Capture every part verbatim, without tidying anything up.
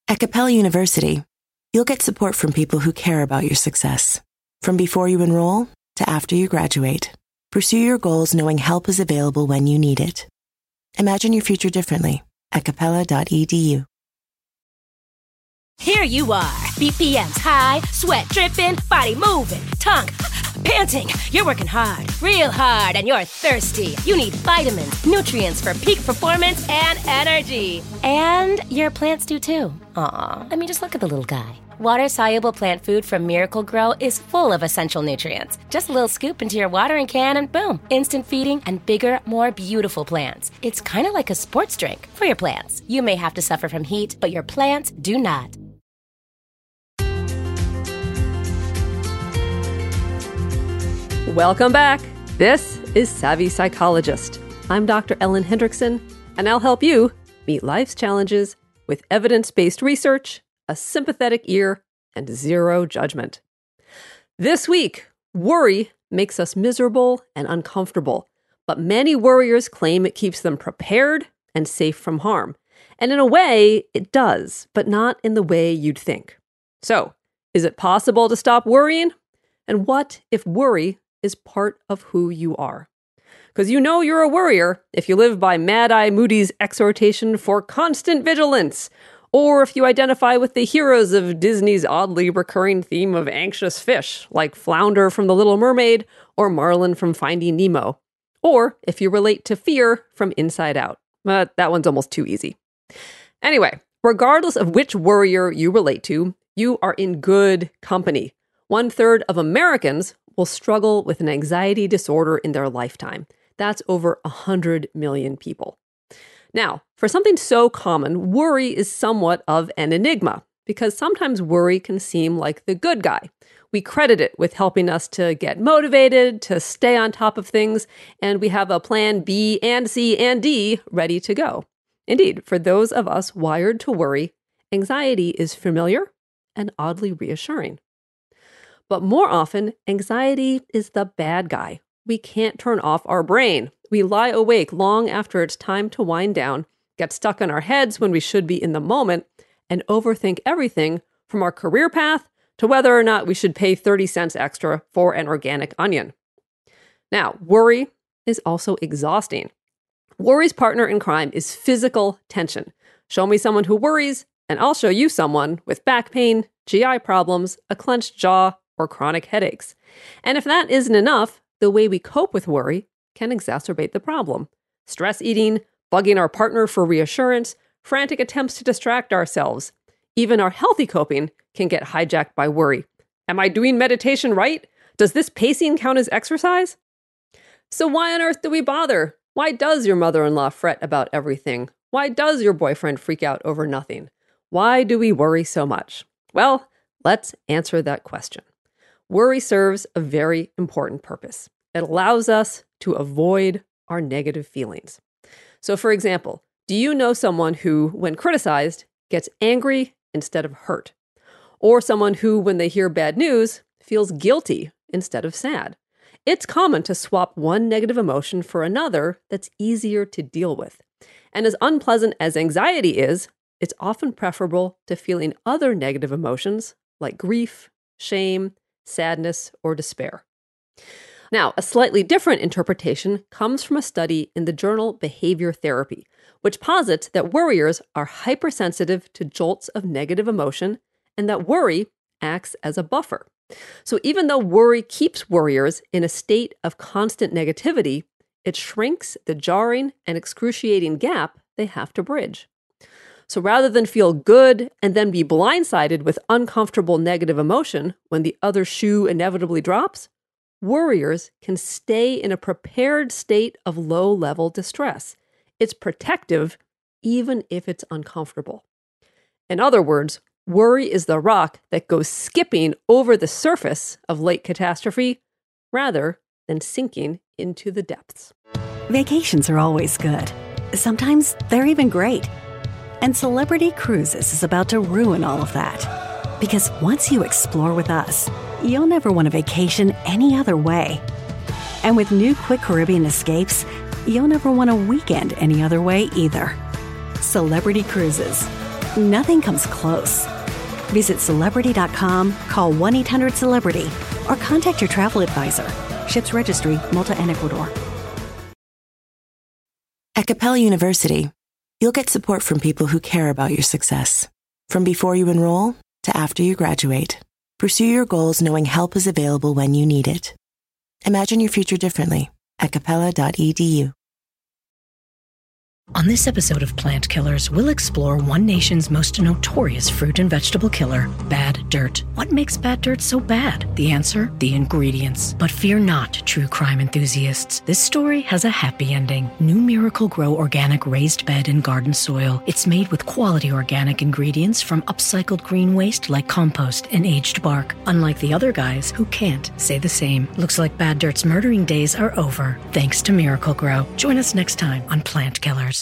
At Capella University, you'll get support from people who care about your success. From before you enroll to after you graduate, pursue your goals knowing help is available when you need it. Imagine your future differently at capella dot e d u. Here you are, B P Ms high, sweat dripping, body moving, tongue panting. You're working hard, real hard, and you're thirsty. You need vitamins, nutrients for peak performance and energy. And your plants do too. Aw, I mean, just look at the little guy. Water-soluble plant food from Miracle Grow is full of essential nutrients. Just a little scoop into your watering can and boom, instant feeding and bigger, more beautiful plants. It's kind of like a sports drink for your plants. You may have to suffer from heat, but your plants do not. Welcome back. This is Savvy Psychologist. I'm Doctor Ellen Hendrickson, and I'll help you meet life's challenges with evidence-based research, a sympathetic ear, and zero judgment. This week, worry makes us miserable and uncomfortable, but many worriers claim it keeps them prepared and safe from harm. And in a way, it does, but not in the way you'd think. So, is it possible to stop worrying? And what if worry is part of who you are? Because you know you're a worrier if you live by Mad-Eye Moody's exhortation for constant vigilance, or if you identify with the heroes of Disney's oddly recurring theme of anxious fish, like Flounder from The Little Mermaid or Marlin from Finding Nemo, or if you relate to fear from Inside Out. But that one's almost too easy. Anyway, regardless of which worrier you relate to, you are in good company. One third of Americans will struggle with an anxiety disorder in their lifetime. That's over one hundred million people. Now, for something so common, worry is somewhat of an enigma, because sometimes worry can seem like the good guy. We credit it with helping us to get motivated, to stay on top of things, and we have a plan B and C and D ready to go. Indeed, for those of us wired to worry, anxiety is familiar and oddly reassuring. But more often, anxiety is the bad guy. We can't turn off our brain. We lie awake long after it's time to wind down, get stuck in our heads when we should be in the moment, and overthink everything from our career path to whether or not we should pay thirty cents extra for an organic onion. Now, worry is also exhausting. Worry's partner in crime is physical tension. Show me someone who worries, and I'll show you someone with back pain, G I problems, a clenched jaw, or chronic headaches. And if that isn't enough, the way we cope with worry can exacerbate the problem. Stress eating, bugging our partner for reassurance, frantic attempts to distract ourselves. Even our healthy coping can get hijacked by worry. Am I doing meditation right? Does this pacing count as exercise? So why on earth do we bother? Why does your mother-in-law fret about everything? Why does your boyfriend freak out over nothing? Why do we worry so much? Well, let's answer that question. Worry serves a very important purpose. It allows us to avoid our negative feelings. So, for example, do you know someone who, when criticized, gets angry instead of hurt? Or someone who, when they hear bad news, feels guilty instead of sad? It's common to swap one negative emotion for another that's easier to deal with. And as unpleasant as anxiety is, it's often preferable to feeling other negative emotions like grief, shame, sadness, or despair. Now, a slightly different interpretation comes from a study in the journal Behavior Therapy, which posits that worriers are hypersensitive to jolts of negative emotion and that worry acts as a buffer. So even though worry keeps worriers in a state of constant negativity, it shrinks the jarring and excruciating gap they have to bridge. So rather than feel good and then be blindsided with uncomfortable negative emotion when the other shoe inevitably drops, worriers can stay in a prepared state of low-level distress. It's protective, even if it's uncomfortable. In other words, worry is the rock that goes skipping over the surface of late catastrophe rather than sinking into the depths. Vacations are always good. Sometimes they're even great. And Celebrity Cruises is about to ruin all of that. Because once you explore with us, you'll never want a vacation any other way. And with new Quick Caribbean Escapes, you'll never want a weekend any other way either. Celebrity Cruises. nothing comes close. Visit Celebrity dot com, call one eight hundred celebrity, or contact your travel advisor. Ships Registry, Malta and Ecuador. At Capella University, you'll get support from people who care about your success. From before you enroll to after you graduate, pursue your goals knowing help is available when you need it. Imagine your future differently at capella dot e d u. On this episode of Plant Killers, we'll explore one nation's most notorious fruit and vegetable killer, bad dirt. What makes bad dirt so bad? The answer? The ingredients. But fear not, true crime enthusiasts. This story has a happy ending. New Miracle-Gro organic raised bed and garden soil. It's made with quality organic ingredients from upcycled green waste like compost and aged bark. Unlike the other guys who can't say the same. Looks like bad dirt's murdering days are over, thanks to Miracle-Gro. Join us next time on Plant Killers.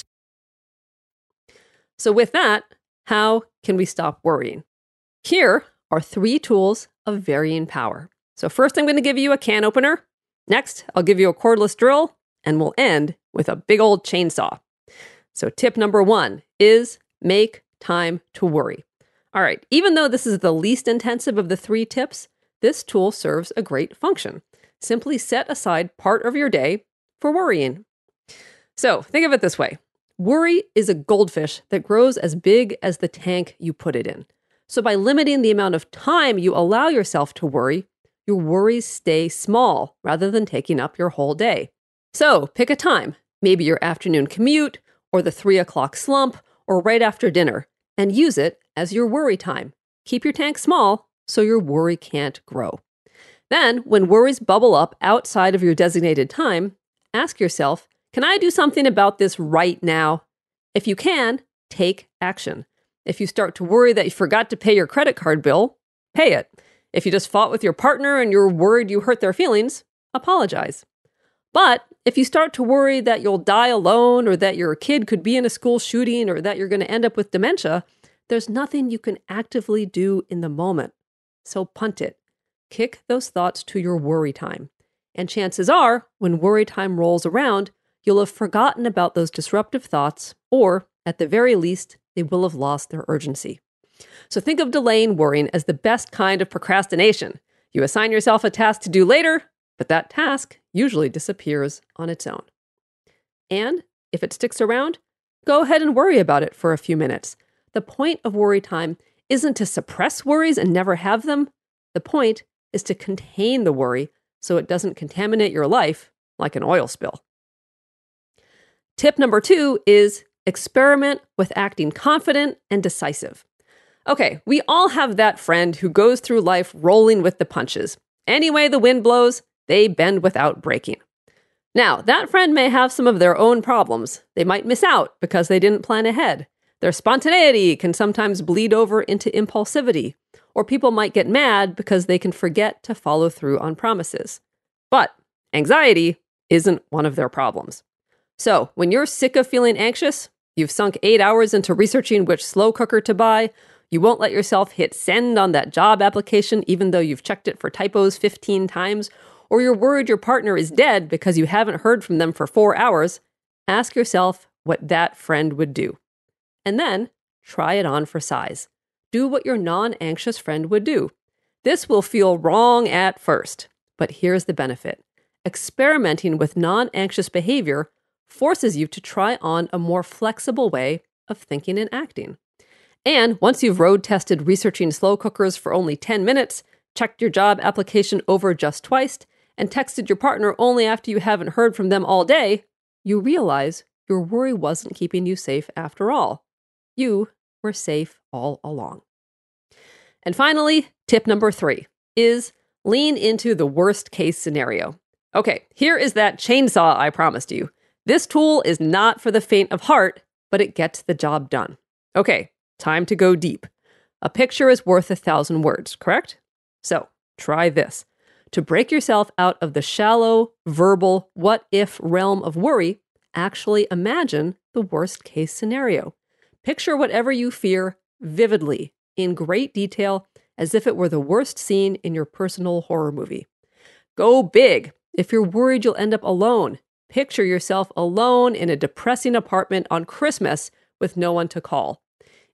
So with that, how can we stop worrying? Here are three tools of varying power. So first, I'm going to give you a can opener. Next, I'll give you a cordless drill, and we'll end with a big old chainsaw. So tip number one is make time to worry. All right, even though this is the least intensive of the three tips, this tool serves a great function. Simply set aside part of your day for worrying. So think of it this way. Worry is a goldfish that grows as big as the tank you put it in. So by limiting the amount of time you allow yourself to worry, your worries stay small rather than taking up your whole day. So pick a time, maybe your afternoon commute, or the three o'clock slump, or right after dinner, and use it as your worry time. Keep your tank small so your worry can't grow. Then, when worries bubble up outside of your designated time, ask yourself, can I do something about this right now? If you can, take action. If you start to worry that you forgot to pay your credit card bill, pay it. If you just fought with your partner and you're worried you hurt their feelings, apologize. But if you start to worry that you'll die alone, or that your kid could be in a school shooting, or that you're going to end up with dementia, there's nothing you can actively do in the moment. So punt it. Kick those thoughts to your worry time. And chances are, when worry time rolls around, you'll have forgotten about those disruptive thoughts, or, at the very least, they will have lost their urgency. So think of delaying worrying as the best kind of procrastination. You assign yourself a task to do later, but that task usually disappears on its own. And if it sticks around, go ahead and worry about it for a few minutes. The point of worry time isn't to suppress worries and never have them. The point is to contain the worry so it doesn't contaminate your life like an oil spill. Tip number two is experiment with acting confident and decisive. Okay, we all have that friend who goes through life rolling with the punches. Any way the wind blows, they bend without breaking. Now, that friend may have some of their own problems. They might miss out because they didn't plan ahead. Their spontaneity can sometimes bleed over into impulsivity, or people might get mad because they can forget to follow through on promises. But anxiety isn't one of their problems. So, when you're sick of feeling anxious, you've sunk eight hours into researching which slow cooker to buy, you won't let yourself hit send on that job application even though you've checked it for typos fifteen times, or you're worried your partner is dead because you haven't heard from them for four hours, ask yourself what that friend would do. And then, try it on for size. Do what your non-anxious friend would do. This will feel wrong at first, but here's the benefit. Experimenting with non-anxious behavior forces you to try on a more flexible way of thinking and acting. And once you've road tested researching slow cookers for only ten minutes, checked your job application over just twice, and texted your partner only after you haven't heard from them all day, you realize your worry wasn't keeping you safe after all. You were safe all along. And finally, tip number three is lean into the worst case scenario. Okay, here is that chainsaw I promised you. This tool is not for the faint of heart, but it gets the job done. Okay, time to go deep. A picture is worth a thousand words, correct? So try this. To break yourself out of the shallow, verbal, what-if realm of worry, actually imagine the worst-case scenario. Picture whatever you fear vividly, in great detail, as if it were the worst scene in your personal horror movie. Go big. If you're worried you'll end up alone, picture yourself alone in a depressing apartment on Christmas with no one to call.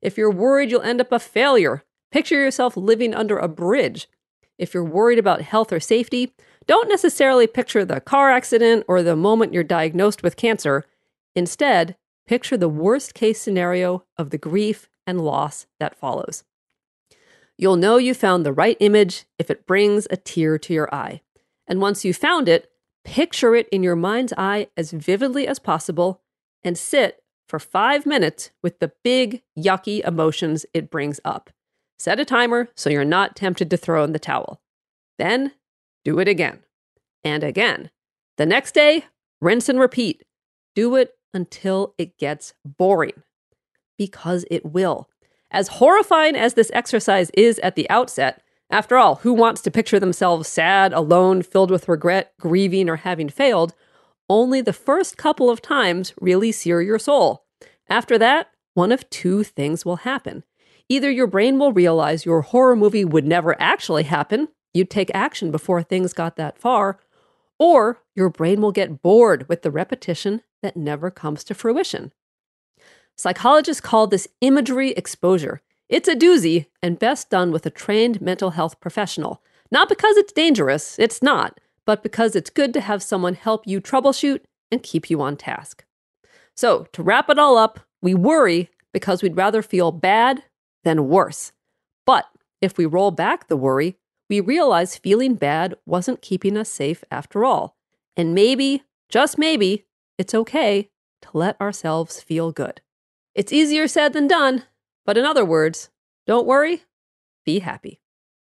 If you're worried you'll end up a failure, picture yourself living under a bridge. If you're worried about health or safety, don't necessarily picture the car accident or the moment you're diagnosed with cancer. Instead, picture the worst-case scenario of the grief and loss that follows. You'll know you found the right image if it brings a tear to your eye. And once you've found it, picture it in your mind's eye as vividly as possible and sit for five minutes with the big, yucky emotions it brings up. Set a timer so you're not tempted to throw in the towel. Then, do it again. And again. The next day, rinse and repeat. Do it until it gets boring. Because it will. As horrifying as this exercise is at the outset, after all, who wants to picture themselves sad, alone, filled with regret, grieving, or having failed? Only the first couple of times really sear your soul. After that, one of two things will happen. Either your brain will realize your horror movie would never actually happen, you'd take action before things got that far, or your brain will get bored with the repetition that never comes to fruition. Psychologists call this imagery exposure. It's a doozy and best done with a trained mental health professional. Not because it's dangerous, it's not, but because it's good to have someone help you troubleshoot and keep you on task. So, to wrap it all up, we worry because we'd rather feel bad than worse. But if we roll back the worry, we realize feeling bad wasn't keeping us safe after all. And maybe, just maybe, it's okay to let ourselves feel good. It's easier said than done, but in other words, don't worry, be happy.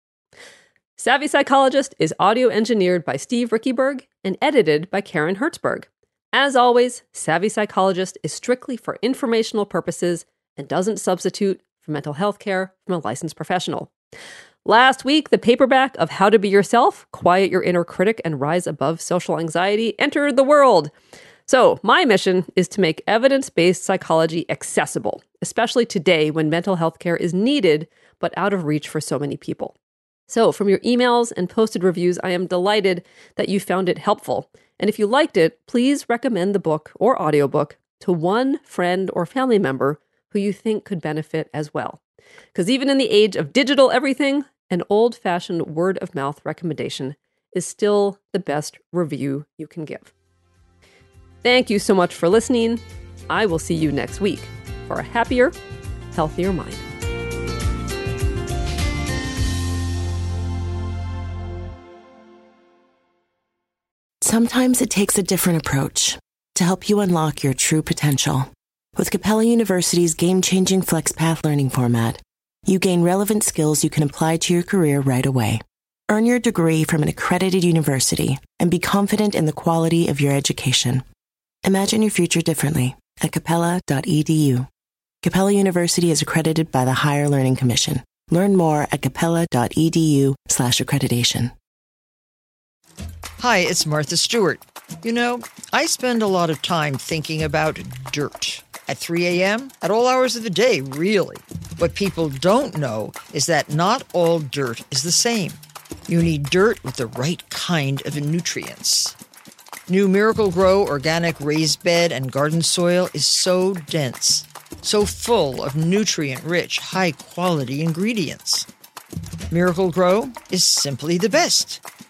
Savvy Psychologist is audio engineered by Steve Rickyberg and edited by Karen Hertzberg. As always, Savvy Psychologist is strictly for informational purposes and doesn't substitute for mental health care from a licensed professional. Last week, the paperback of How to Be Yourself, Quiet Your Inner Critic and Rise Above Social Anxiety entered the world. So, my mission is to make evidence-based psychology accessible, especially today when mental health care is needed but out of reach for so many people. So, from your emails and posted reviews, I am delighted that you found it helpful. And if you liked it, please recommend the book or audiobook to one friend or family member who you think could benefit as well. Because even in the age of digital everything, an old-fashioned word-of-mouth recommendation is still the best review you can give. Thank you so much for listening. I will see you next week for a happier, healthier mind. Sometimes it takes a different approach to help you unlock your true potential. With Capella University's game-changing FlexPath learning format, you gain relevant skills you can apply to your career right away. Earn your degree from an accredited university and be confident in the quality of your education. Imagine your future differently at capella dot e d u. Capella University is accredited by the Higher Learning Commission. Learn more at capella dot e d u slash accreditation. Hi, it's Martha Stewart. You know, I spend a lot of time thinking about dirt. At three a.m., at all hours of the day, really. What people don't know is that not all dirt is the same. You need dirt with the right kind of nutrients. New Miracle-Gro organic raised bed and garden soil is so dense, so full of nutrient-rich, high-quality ingredients. Miracle-Gro is simply the best.